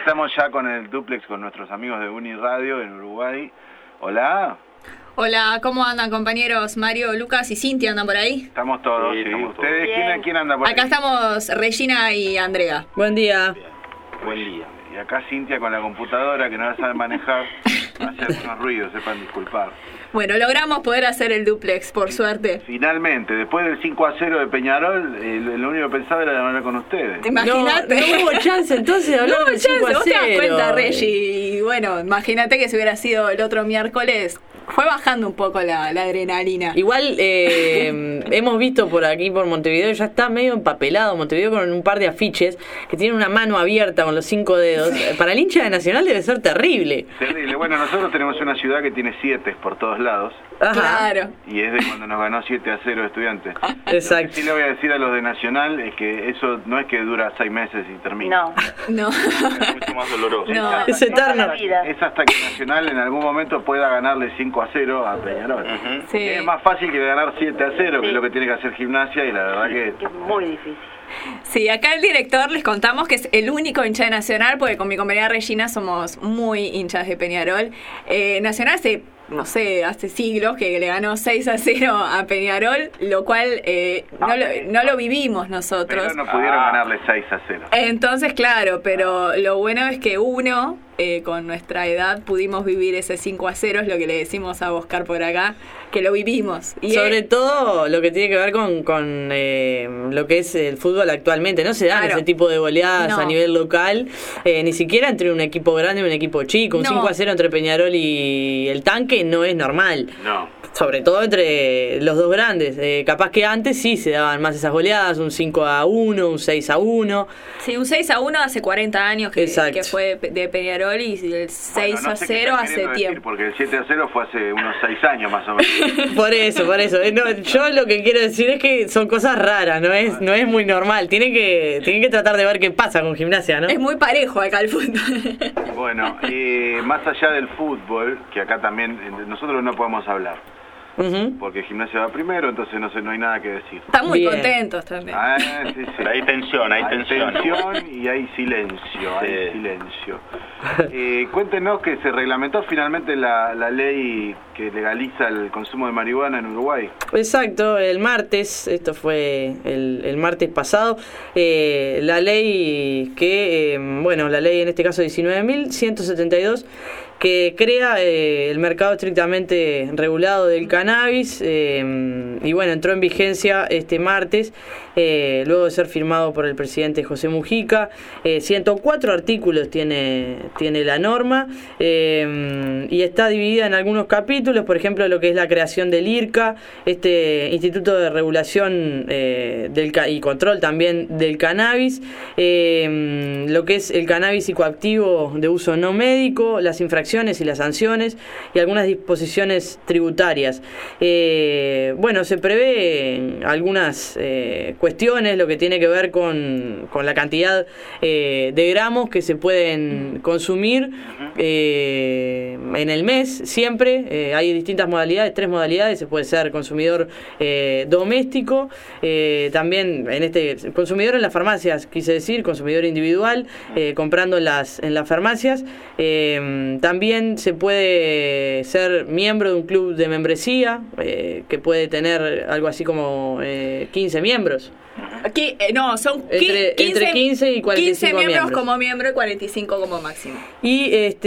estamos ya con el duplex con nuestros amigos de Uniradio en Uruguay. Hola. Hola, ¿cómo andan, compañeros? Mario, Lucas y Cintia andan por ahí. Estamos todos, sí. Estamos ¿Ustedes todos. quién anda por ahí? Acá estamos Regina y Andrea. Buen día. Buen día. Y acá Cintia con la computadora que no la sabe manejar. Hace algunos ruidos, sepan disculpar. Bueno, logramos poder hacer el duplex, por suerte. Finalmente, después del 5-0 de Peñarol, lo único que pensaba era de hablar con ustedes. ¿Te imaginaste? No hubo chance entonces de hablar No hubo del chance, 5-0. vos te das cuenta, Reggie. Y bueno, imagínate que si hubiera sido el otro miércoles, fue bajando un poco la adrenalina. Igual hemos visto por aquí, por Montevideo, ya está medio empapelado Montevideo con un par de afiches que tienen una mano abierta con los 5 dedos. Para el hincha de Nacional debe ser terrible. Terrible. Bueno, nosotros tenemos una ciudad que tiene 7 por todos lados. Ajá. Claro. Y es de cuando nos ganó 7-0 Estudiantes. Exacto. Lo que sí le voy a decir a los de Nacional es que eso no es que dura 6 meses y termina. No. Es mucho más doloroso. No. Es eterno. Es hasta que Nacional en algún momento pueda ganarle 5-0 a Peñarol. Sí. Es más fácil que ganar 7-0, que Sí. es lo que tiene que hacer Gimnasia, y la verdad que... Es muy difícil. Sí, acá el director les contamos que es el único hincha de Nacional, porque con mi compañera Regina somos muy hinchas de Peñarol. Nacional hace siglos que le ganó 6-0 a Peñarol, lo cual no lo vivimos nosotros. Pero no pudieron ganarle 6-0. Entonces, claro, pero lo bueno es que con nuestra edad pudimos vivir ese 5-0, es lo que le decimos a Oscar por acá, que lo vivimos. Y Sobre todo lo que tiene que ver con lo que es el fútbol actualmente. No se dan Claro. ese tipo de goleadas No. a nivel local, ni siquiera entre un equipo grande y un equipo chico. Un No. 5-0 entre Peñarol y el Tanque no es normal. No. Sobre todo entre los dos grandes. Capaz que antes sí se daban más esas goleadas, un 5-1, un 6-1. Sí, un 6-1 hace 40 años que Exacto. fue de Peñarol, y el 6-0 Bueno, no sé qué están hace queriendo decir, tiempo. porque el 7-0 fue hace unos 6 años más o menos. Por eso. No, yo lo que quiero decir es que son cosas raras, no es muy normal. Tienen que tratar de ver qué pasa con Gimnasia, ¿no? Es muy parejo acá el fútbol. Bueno, más allá del fútbol, que acá también nosotros no podemos hablar, Ujú. porque Gimnasia va primero, entonces no hay nada que decir. Están muy Bien. contentos también. Sí. Pero hay tensión, hay tensión. y hay silencio, hay silencio. Cuéntenos que se reglamentó finalmente la ley que legaliza el consumo de marihuana en Uruguay. Exacto, el martes, esto fue el martes pasado, la ley la ley en este caso 19.172, que crea el mercado estrictamente regulado del cannabis, y bueno, entró en vigencia este martes, luego de ser firmado por el presidente José Mujica. 104 artículos tiene la norma, y está dividida en algunos capítulos, por ejemplo, lo que es la creación del IRCA, este Instituto de Regulación y Control también del Cannabis, lo que es el cannabis psicoactivo de uso no médico, las infracciones y las sanciones y algunas disposiciones tributarias. Se prevé algunas cuestiones, lo que tiene que ver con la cantidad de gramos que se pueden consumir en el mes, siempre. Hay distintas modalidades, 3 modalidades. Se puede ser consumidor doméstico, también consumidor en las farmacias, quise decir, consumidor individual, comprando en las farmacias. También se puede ser miembro de un club de membresía, que puede tener algo así como 15 miembros. Aquí, son Entre 15 y 45 15 miembros miembros. como miembro y 45 como máximo. Y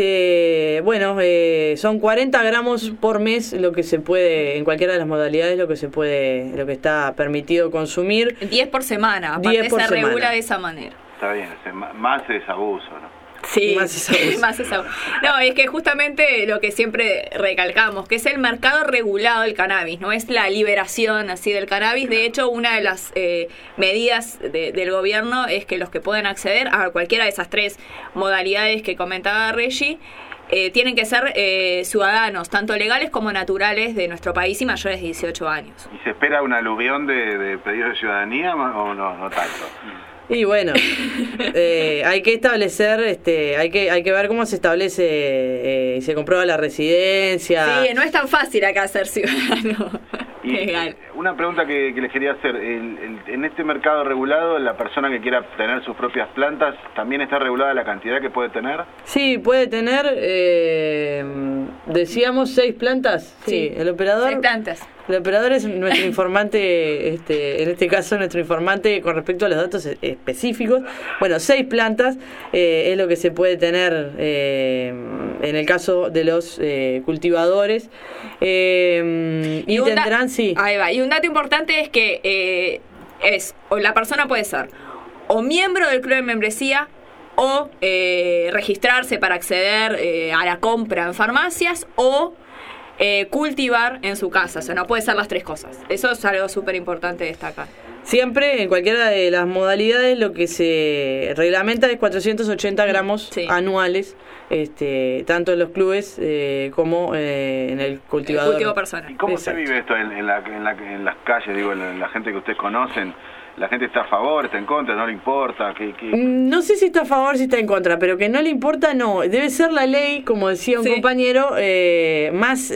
son 40 gramos por mes lo que se puede, en cualquiera de las modalidades, lo que está permitido consumir. 10 por semana, aparte 10 por se semana. regula de esa manera. Está bien, más es abuso, ¿no? Sí, Más es abuso. más es abuso. No, es que justamente lo que siempre recalcamos, que es el mercado regulado del cannabis, no es la liberación así del cannabis. De hecho, una de las medidas del gobierno es que los que pueden acceder a cualquiera de esas 3 modalidades que comentaba Reggie, tienen que ser ciudadanos, tanto legales como naturales, de nuestro país y mayores de 18 años. ¿Y se espera un aluvión de pedidos de ciudadanía o no tanto? Y bueno, hay que establecer, hay que ver cómo se establece y se comprueba la residencia. Sí, no es tan fácil acá ser ciudadano Y legal. una pregunta que les quería hacer. En este mercado regulado, la persona que quiera tener sus propias plantas, ¿también está regulada la cantidad que puede tener? Sí, puede tener, decíamos, 6 plantas. Sí, el operador... 6 plantas. El operador es nuestro informante, en este caso nuestro informante con respecto a los datos específicos. Bueno, 6 plantas es lo que se puede tener en el caso de los cultivadores. Y tendrán, sí. Ahí va. Y un dato importante es que o la persona puede ser o miembro del club de membresía o registrarse para acceder a la compra en farmacias o cultivar en su casa. O sea, no puede ser las 3 cosas. Eso es algo súper importante destacar. Siempre, en cualquiera de las modalidades, lo que se reglamenta es 480 gramos anuales, tanto en los clubes como en el cultivador. El cultivo personal. ¿Y cómo Exacto. se vive esto en las calles, digo, en la gente que ustedes conocen? ¿La gente está a favor, está en contra, no le importa? No sé si está a favor, si está en contra, pero que no le importa, no. Debe ser la ley, como decía un compañero, más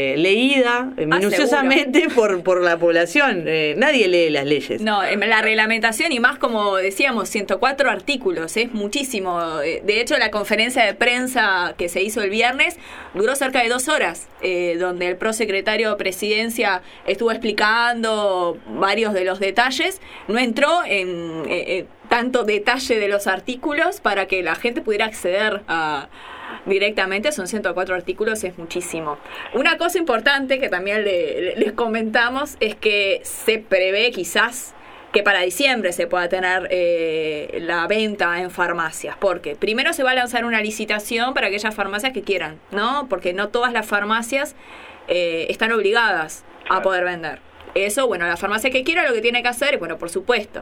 leída minuciosamente por la población. Nadie lee las leyes. No, la reglamentación y más, como decíamos, 104 artículos, es muchísimo. De hecho, la conferencia de prensa que se hizo el viernes duró cerca de 2 horas, donde el prosecretario de Presidencia estuvo explicando varios de los detalles. No entró en tanto detalle de los artículos para que la gente pudiera acceder directamente. Son 104 artículos, es muchísimo. Una cosa importante que también les comentamos es que se prevé quizás que para diciembre se pueda tener la venta en farmacias, porque primero se va a lanzar una licitación para aquellas farmacias que quieran, ¿no? Porque no todas las farmacias están obligadas a poder vender. Eso, bueno, la farmacia que quiera lo que tiene que hacer es, bueno, por supuesto,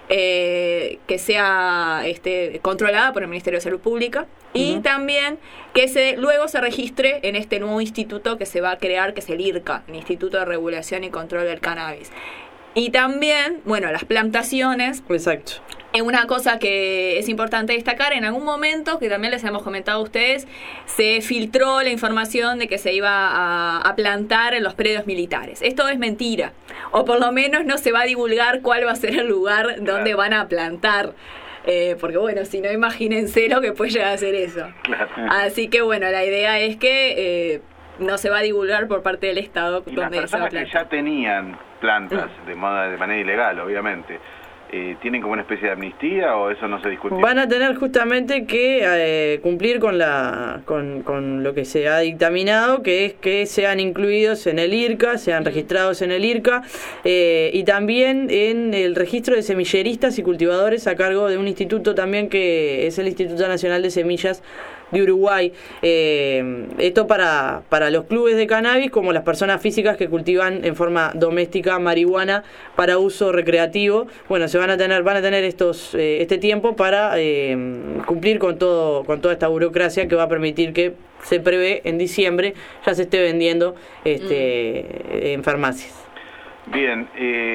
que sea controlada por el Ministerio de Salud Pública y también que luego se registre en este nuevo instituto que se va a crear, que es el IRCA, el Instituto de Regulación y Control del Cannabis. Y también, bueno, las plantaciones. Exacto. Una cosa que es importante destacar, en algún momento, que también les hemos comentado a ustedes, se filtró la información de que se iba a plantar en los predios militares. Esto es mentira, o por lo menos no se va a divulgar cuál va a ser el lugar donde van a plantar. Porque bueno, si no, imagínense lo que puede llegar a ser eso. Claro. Así que bueno, la idea es que no se va a divulgar por parte del Estado y las donde se va a personas que plantar. ya tenían plantas de manera ilegal, obviamente, ¿tienen como una especie de amnistía o eso no se discute? Van a tener justamente que cumplir con lo que se ha dictaminado, que es que sean incluidos en el IRCA, sean registrados en el IRCA, y también en el registro de semilleristas y cultivadores a cargo de un instituto también que es el Instituto Nacional de Semillas de Uruguay. Esto para los clubes de cannabis, como las personas físicas que cultivan en forma doméstica marihuana para uso recreativo. Bueno, van a tener este tiempo para cumplir con toda esta burocracia que va a permitir que se prevé en diciembre ya se esté vendiendo en farmacias. Bien,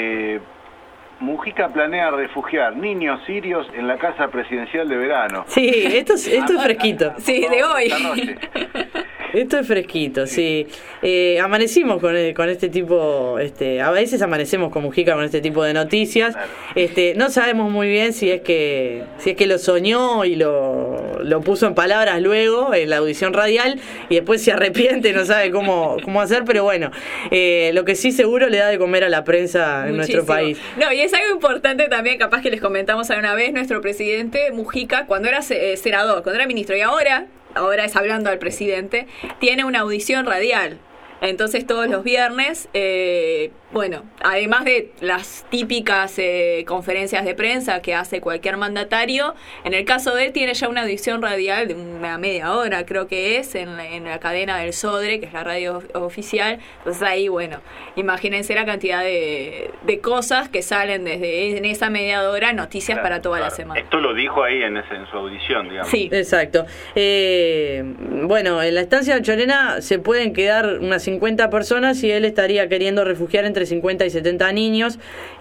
Mujica planea refugiar niños sirios en la casa presidencial de verano. Sí, esto es fresquito. Sí, de hoy. Esto es fresquito, sí. Amanecimos con este tipo, a veces amanecemos con Mujica con este tipo de noticias. No sabemos muy bien si es que lo soñó y lo puso en palabras luego en la audición radial y después se arrepiente, no sabe cómo hacer, pero bueno, lo que sí seguro le da de comer a la prensa en nuestro país. No, y es algo importante también, capaz que les comentamos alguna vez, nuestro presidente Mujica, cuando era senador, cuando era ministro y ahora es hablando al presidente, tiene una audición radial. Entonces todos los viernes, bueno, además de las típicas conferencias de prensa que hace cualquier mandatario, en el caso de él tiene ya una audición radial de una media hora, creo que es, en la cadena del Sodre, que es la radio oficial. Entonces ahí, bueno, imagínense la cantidad de cosas que salen desde en esa media hora, noticias para toda la semana. Esto lo dijo ahí en su audición, digamos. Sí. Exacto. Bueno, en la estancia de Chorena se pueden quedar unas 50 personas y él estaría queriendo refugiar entre 50 y 70 niños.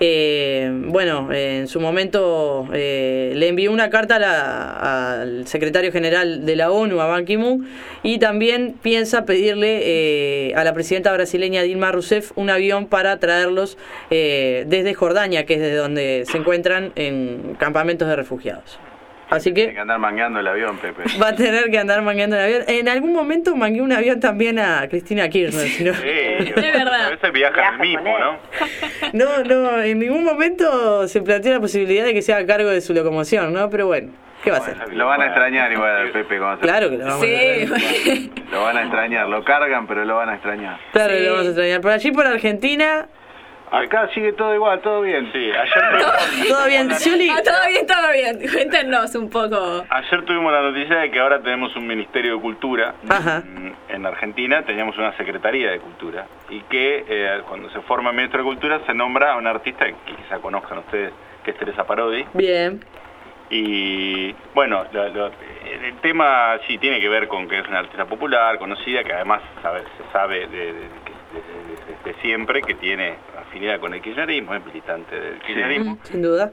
En su momento le envió una carta al secretario general de la ONU, a Ban Ki-moon, y también piensa pedirle a la presidenta brasileña Dilma Rousseff un avión para traerlos desde Jordania, que es desde donde se encuentran en campamentos de refugiados. Así que Tiene que andar mangueando el avión, Pepe. va a tener que andar mangueando el avión. En algún momento mangué un avión también a Cristina Kirchner. ¿No? Sí, Es verdad. A veces viajan el mismo, ¿no? No, en ningún momento se planteó la posibilidad de que se haga cargo de su locomoción, ¿no? Pero bueno, ¿qué va a hacer? Lo van a extrañar igual, Pepe. Cuando Claro que lo vamos a extrañar. Sí, Lo van a extrañar. Lo cargan, pero lo van a extrañar. Claro que Sí. lo vamos a extrañar. Por allí, por Argentina, Acá sigue todo igual, todo bien. Sí, ayer todo bien. Scioli, todo bien. Cuéntenos un poco. Ayer tuvimos la noticia de que ahora tenemos un Ministerio de Cultura. Ajá. En Argentina teníamos una Secretaría de Cultura y que cuando se forma Ministro de Cultura se nombra a un artista que quizá conozcan ustedes, que es Teresa Parodi. bien. Y bueno, el tema sí tiene que ver con que es una artista popular, conocida, que además se sabe desde siempre que tiene afinidad con el kirchnerismo, es militante del kirchnerismo. Sin duda.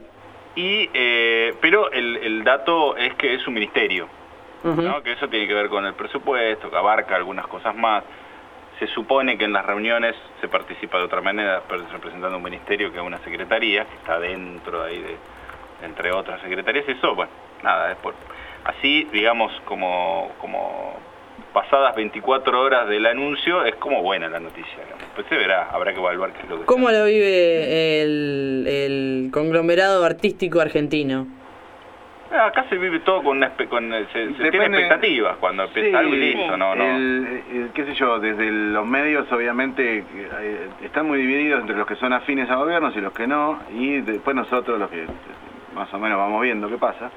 Pero el dato es que es un ministerio, ¿no? Que eso tiene que ver con el presupuesto, que abarca algunas cosas más. Se supone que en las reuniones se participa de otra manera, representando un ministerio que es una secretaría, que está dentro ahí entre otras secretarías. Eso, bueno, nada, así, digamos, como pasadas 24 horas del anuncio, es como buena la noticia, digamos. Pues se verá, habrá que evaluar qué es lo que ¿Cómo lo vive el conglomerado artístico argentino? Acá se vive todo se tiene expectativas cuando empieza algo y listo, ¿no? Qué sé yo, desde los medios obviamente están muy divididos entre los que son afines a gobiernos y los que no, y después nosotros los que más o menos vamos viendo qué pasa.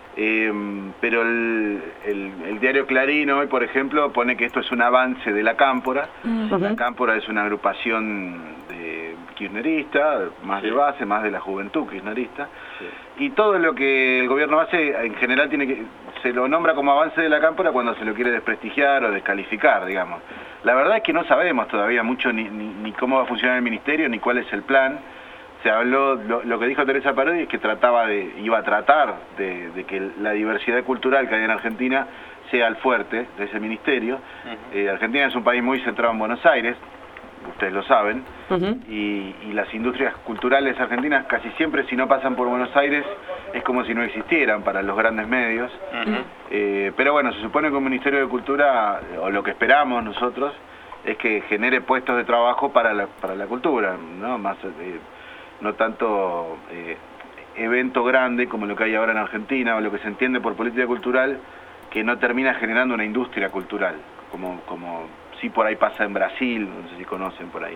Pero el diario Clarín hoy, por ejemplo, pone que esto es un avance de la Cámpora. La Cámpora es una agrupación de kirchnerista, más de base, más de la juventud kirchnerista. Y todo lo que el gobierno hace, en general, se lo nombra como avance de la Cámpora cuando se lo quiere desprestigiar o descalificar, digamos. La verdad es que no sabemos todavía mucho ni cómo va a funcionar el ministerio, ni cuál es el plan. Se habló, lo que dijo Teresa Parodi es que iba a tratar de que la diversidad cultural que hay en Argentina sea el fuerte de ese ministerio. Argentina es un país muy centrado en Buenos Aires, ustedes lo saben, y las industrias culturales argentinas casi siempre, si no pasan por Buenos Aires, es como si no existieran para los grandes medios. Pero bueno, se supone que un Ministerio de Cultura, o lo que esperamos nosotros, es que genere puestos de trabajo para la cultura, ¿no? No tanto evento grande como lo que hay ahora en Argentina, o lo que se entiende por política cultural, que no termina generando una industria cultural, como sí por ahí pasa en Brasil, no sé si conocen por ahí.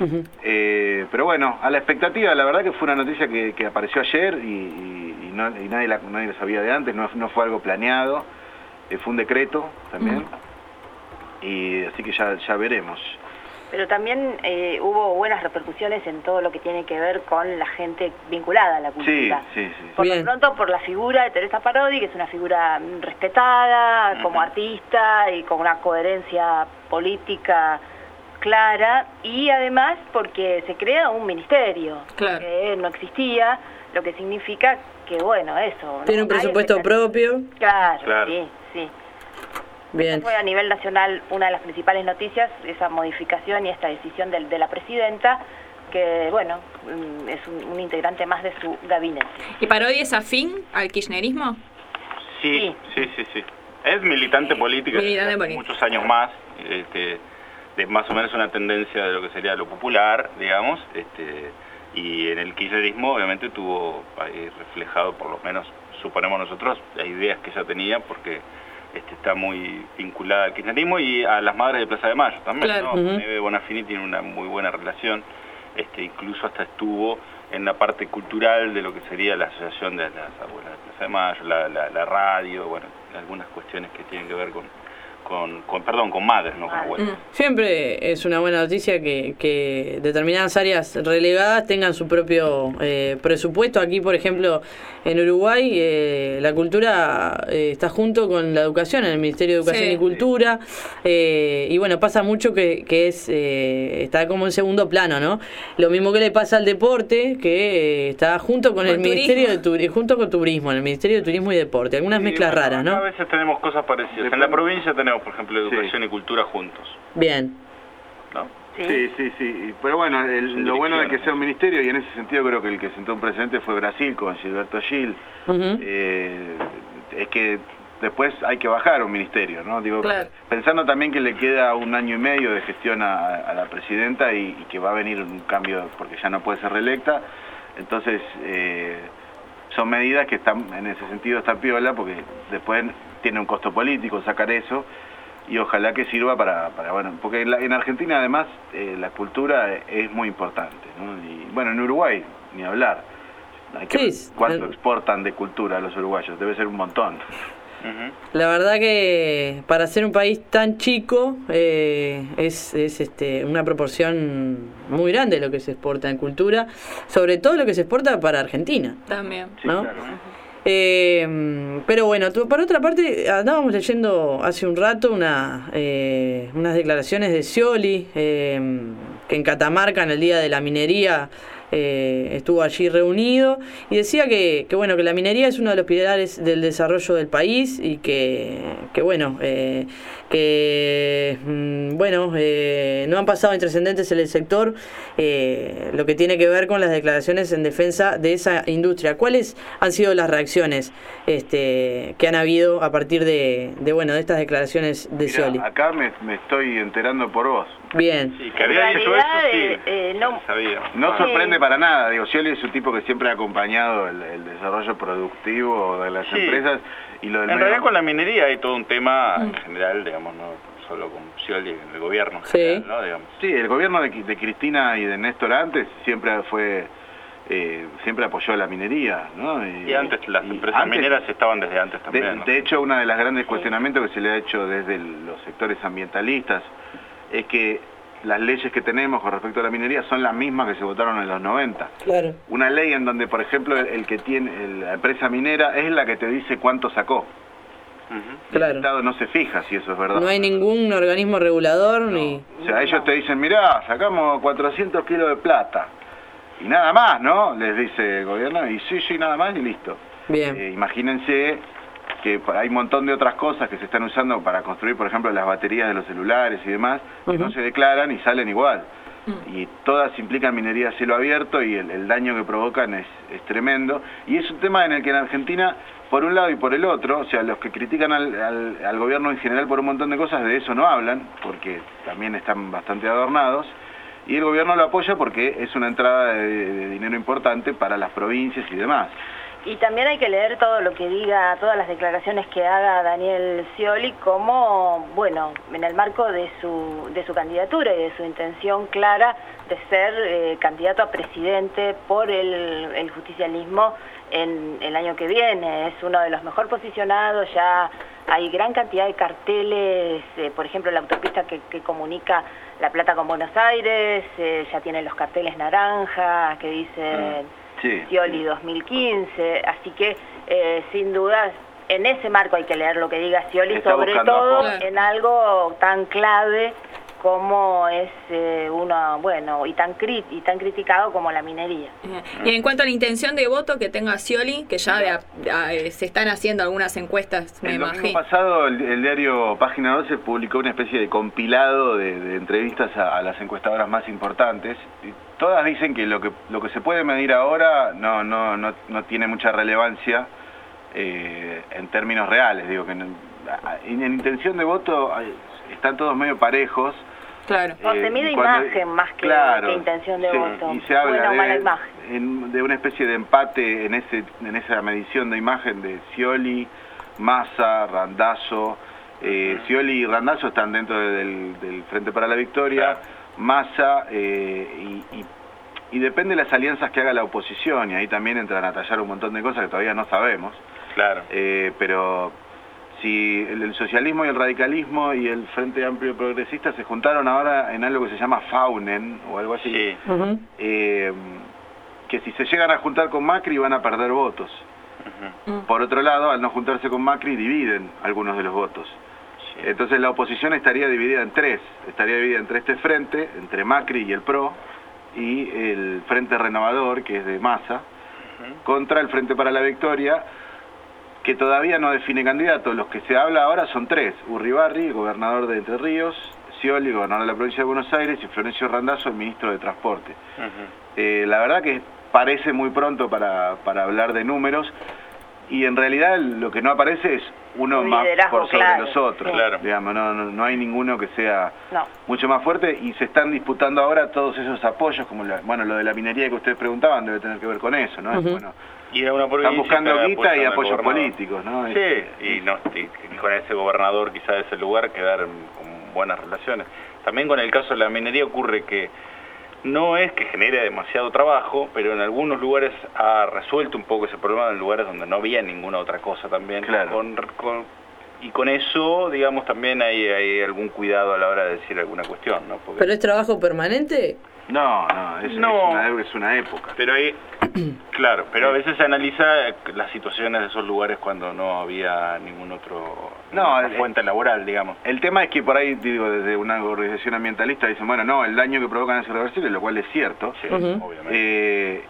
Pero bueno, a la expectativa, la verdad que fue una noticia que apareció ayer y nadie la sabía de antes, no fue algo planeado, fue un decreto también, y así que ya veremos. Pero también hubo buenas repercusiones en todo lo que tiene que ver con la gente vinculada a la cultura. Sí. Por lo pronto, por la figura de Teresa Parodi, que es una figura respetada como artista y con una coherencia política clara, y además porque se crea un ministerio que no existía, lo que significa que, bueno, eso... Tiene un presupuesto propio. Claro, sí. Bien. Esta fue a nivel nacional una de las principales noticias, esa modificación y esta decisión de la presidenta, que bueno, es un integrante más de su gabinete. ¿Y Parodi es afín al kirchnerismo? Sí. Es militante política desde muchos años más, de más o menos una tendencia de lo que sería lo popular, digamos, y en el kirchnerismo obviamente tuvo ahí reflejado, por lo menos suponemos nosotros, las ideas que ella tenía, porque está muy vinculada al kirchnerismo y a las madres de Plaza de Mayo también, ¿no? Neve Bonafini tiene una muy buena relación, incluso hasta estuvo en la parte cultural de lo que sería la asociación de las abuelas de Plaza de Mayo, la radio, bueno, algunas cuestiones que tienen que ver con madres, no con abuelos. Siempre es una buena noticia que determinadas áreas relegadas tengan su propio presupuesto. Aquí, por ejemplo, en Uruguay, la cultura está junto con la educación, en el Ministerio de Educación y Cultura, y bueno, pasa mucho que está como en segundo plano, ¿no? Lo mismo que le pasa al deporte, que está junto con el Ministerio de Turismo, junto con Turismo, en el Ministerio de Turismo y Deporte. Algunas mezclas raras, ¿no? A veces tenemos cosas parecidas. En la provincia tenemos, por ejemplo, educación y cultura juntos. Bien. ¿No? Sí. Pero bueno, lo bueno de que sea un ministerio, y en ese sentido creo que el que sentó un precedente fue Brasil con Gilberto Gil, es que después hay que bajar un ministerio, ¿no? Digo, pensando también que le queda 1 año y medio de gestión a la presidenta y que va a venir un cambio porque ya no puede ser reelecta, entonces son medidas que están, en ese sentido está piola, porque después tiene un costo político sacar eso, y ojalá que sirva para bueno, porque en Argentina además la cultura es muy importante, ¿no? Y bueno, en Uruguay ni hablar. Hay que ver cuánto exportan de cultura los uruguayos, debe ser un montón. La verdad que para ser un país tan chico es una proporción muy grande lo que se exporta en cultura, sobre todo lo que se exporta para Argentina. También. ¿No? Sí, claro. Pero bueno, por otra parte, andábamos leyendo hace un rato unas declaraciones de Scioli, que en Catamarca, en el Día de la Minería, estuvo allí reunido y decía que bueno, que la minería es uno de los pilares del desarrollo del país y no han pasado intrascendentes en el sector, lo que tiene que ver con las declaraciones en defensa de esa industria. ¿Cuáles han sido las reacciones que han habido a partir de estas declaraciones de Scioli? Acá me estoy enterando por vos. Bien. Sí, que había dicho eso, no sabía. No sorprende para nada, digo, Scioli es un tipo que siempre ha acompañado el desarrollo productivo de las empresas y lo del en realidad con la minería hay todo un tema en general, digamos, no solo con Scioli, en el gobierno en general, ¿no? Digamos. Sí, el gobierno de Cristina y de Néstor antes siempre apoyó la minería, ¿no? Y antes las empresas mineras estaban desde antes también, ¿no? De hecho, uno de los grandes cuestionamientos que se le ha hecho desde los sectores ambientalistas es que las leyes que tenemos con respecto a la minería son las mismas que se votaron en los 90. Claro. Una ley en donde, por ejemplo, el que tiene la empresa minera es la que te dice cuánto sacó. Claro. El Estado no se fija si eso es verdad. No hay ningún organismo regulador ni... O sea, ellos te dicen, mirá, sacamos 400 kilos de plata. Y nada más, ¿no? Les dice el gobierno, y sí, nada más y listo. Bien. Imagínense que hay un montón de otras cosas que se están usando para construir, por ejemplo, las baterías de los celulares y demás, que no se declaran y salen igual. Y todas implican minería a cielo abierto y el daño que provocan es tremendo. Y es un tema en el que en Argentina, por un lado y por el otro, o sea, los que critican al gobierno en general por un montón de cosas, de eso no hablan, porque también están bastante adornados. Y el gobierno lo apoya porque es una entrada de dinero importante para las provincias y demás. Y también hay que leer todo lo que diga, todas las declaraciones que haga Daniel Scioli como, bueno, en el marco de su candidatura y de su intención clara de ser candidato a presidente por el justicialismo en el año que viene. Es uno de los mejor posicionados, ya hay gran cantidad de carteles, por ejemplo, la autopista que comunica La Plata con Buenos Aires, ya tiene los carteles naranjas que dicen... Scioli 2015, así que sin duda en ese marco hay que leer lo que diga Scioli, sobre todo en algo tan clave como es y tan criticado como la minería. Y en cuanto a la intención de voto que tenga Scioli, que ya se están haciendo algunas encuestas, me imagino. El domingo pasado el diario Página 12 publicó una especie de compilado de entrevistas a las encuestadoras más importantes. Y todas dicen que lo que se puede medir ahora no tiene mucha relevancia en términos reales. Digo que en intención de voto están todos medio parejos. Claro. O se mide imagen más que intención de voto. Y se habla mala imagen. de una especie de empate en esa medición de imagen de Scioli, Massa, Randazzo. Scioli y Randazzo están dentro del Frente para la Victoria. Claro. Massa y depende de las alianzas que haga la oposición, y ahí también entran a tallar un montón de cosas que todavía no sabemos. Claro. Pero si el socialismo y el radicalismo y el Frente Amplio Progresista se juntaron ahora en algo que se llama Faunen o algo así, sí. Que si se llegan a juntar con Macri van a perder votos. Por otro lado, al no juntarse con Macri dividen algunos de los votos. Sí. Entonces la oposición estaría dividida en tres, entre este frente, entre Macri y el PRO, y el Frente Renovador, que es de Massa, contra el Frente para la Victoria, que todavía no define candidatos. Los que se habla ahora son tres: Urribarri, gobernador de Entre Ríos; Scioli, gobernador de la provincia de Buenos Aires; y Florencio Randazzo, el ministro de Transporte. La verdad que parece muy pronto para hablar de números, y en realidad lo que no aparece es uno más por sobre claro, los otros. Claro. Digamos, no hay ninguno que sea mucho más fuerte, y se están disputando ahora todos esos apoyos, como lo de la minería que ustedes preguntaban debe tener que ver con eso, ¿no? Bueno, y de una están buscando guita y apoyos políticos, ¿no? Sí, y con ese gobernador quizá de ese lugar quedar con buenas relaciones. También con el caso de la minería ocurre que no es que genere demasiado trabajo, pero en algunos lugares ha resuelto un poco ese problema, en lugares donde no había ninguna otra cosa también. Claro. Y con eso, digamos, también hay algún cuidado a la hora de decir alguna cuestión, ¿no? Porque... ¿Pero es trabajo permanente? No, es una época. Pero ahí, claro, pero a veces se analiza las situaciones de esos lugares cuando no había ninguna fuente laboral, digamos. El tema es que por ahí, digo, desde una organización ambientalista dicen, bueno, no, el daño que provocan es irreversible, lo cual es cierto. Sí, obviamente.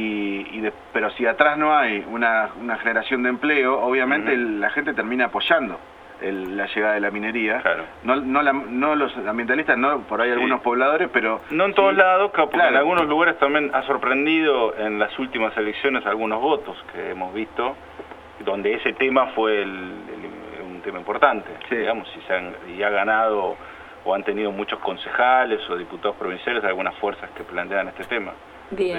Pero si atrás no hay una generación de empleo, obviamente la gente termina apoyando la llegada de la minería. Claro. No los ambientalistas, no por ahí algunos pobladores, pero... No en todos lados, porque en algunos lugares también ha sorprendido en las últimas elecciones algunos votos que hemos visto, donde ese tema fue un tema importante, digamos, y ha ganado o han tenido muchos concejales o diputados provinciales de algunas fuerzas que plantean este tema. Bien.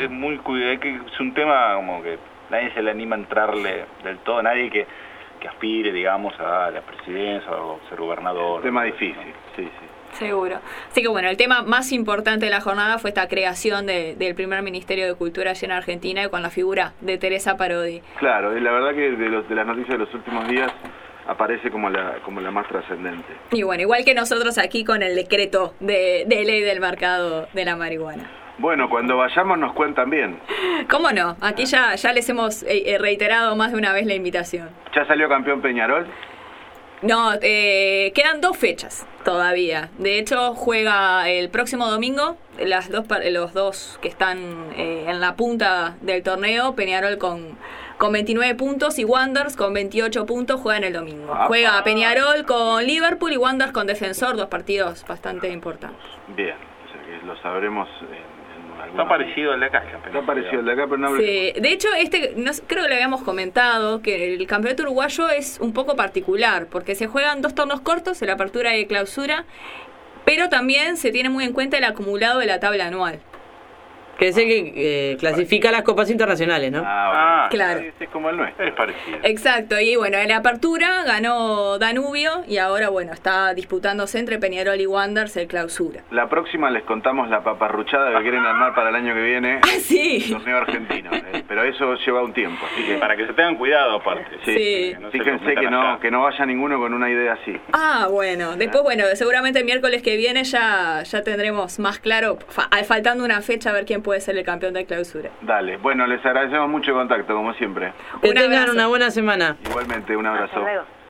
Es un tema como que nadie se le anima a entrarle del todo, nadie que aspire, digamos, a la presidencia o ser gobernador. Un tema difícil, sí. Seguro. Así que bueno, el tema más importante de la jornada fue esta creación del primer Ministerio de Cultura allí en Argentina, y con la figura de Teresa Parodi. Claro, y la verdad que de las noticias de los últimos días aparece como la más trascendente. Y bueno, igual que nosotros aquí con el decreto de ley del mercado de la marihuana. Bueno, cuando vayamos nos cuentan bien. ¿Cómo no? Aquí ya les hemos reiterado más de una vez la invitación. ¿Ya salió campeón Peñarol? No, quedan 2 fechas todavía. De hecho, juega el próximo domingo los dos que están en la punta del torneo. Peñarol con 29 puntos y Wanderers con 28 puntos juegan el domingo. Juega Peñarol con Liverpool y Wanderers con Defensor, 2 partidos bastante importantes. Bien, o sea que lo sabremos... Está parecido al de acá. Pero no... Sí, de hecho, creo que le habíamos comentado que el campeonato uruguayo es un poco particular, porque se juegan 2 torneos cortos, el apertura y el clausura, pero también se tiene muy en cuenta el acumulado de la tabla anual. Que es el que clasifica las copas internacionales, ¿no? Claro. Es como el nuestro. Es parecido. Exacto, y bueno, en la apertura ganó Danubio y ahora, bueno, está disputándose entre Peñarol y Wanderers el clausura. La próxima les contamos la paparruchada que quieren armar para el año que viene. Sí. Torneo argentino. Pero eso lleva un tiempo, así que... Para que se tengan cuidado, aparte. Sí. Fíjense que no vaya ninguno con una idea así. Bueno. Después, bueno, seguramente el miércoles que viene ya tendremos más claro, faltando una fecha, a ver quién puede ser el campeón de clausura. Dale, bueno, les agradecemos mucho el contacto, como siempre. Que tengan una buena semana. Igualmente, un abrazo. Hasta luego.